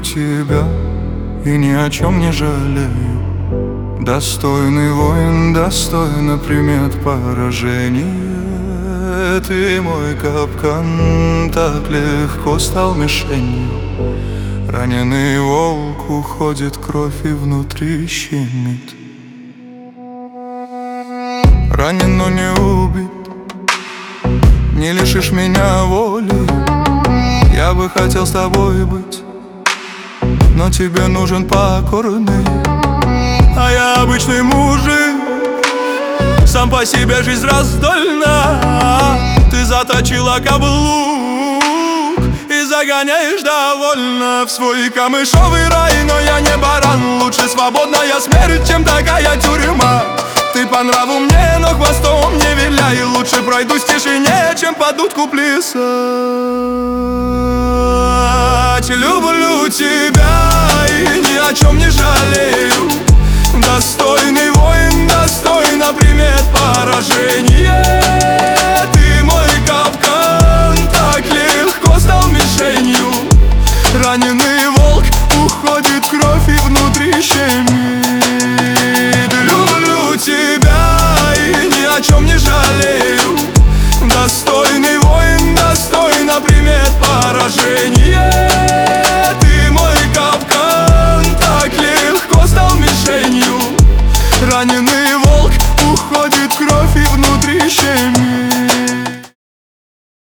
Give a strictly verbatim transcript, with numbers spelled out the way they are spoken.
тебя и ни о чем не жалею. Достойный воин, достойно примет поражение. Ты мой капкан, так легко стал мишенью. Раненый волк уходит, кровь и внутри щемит. Ранен, но не убит, не лишишь меня воли. Я бы хотел с тобой быть, но тебе нужен покорный. А я обычный мужик, сам по себе жизнь раздольна. Ты заточила каблук и загоняешь довольно в свой камышовый рай. Но я не баран, лучше свободная смерть, чем такая тюрьма. Ты по нраву мне, но хвостом не виляй. Лучше пройдусь в тишине, чем под дудку плясать. Люблю тебя.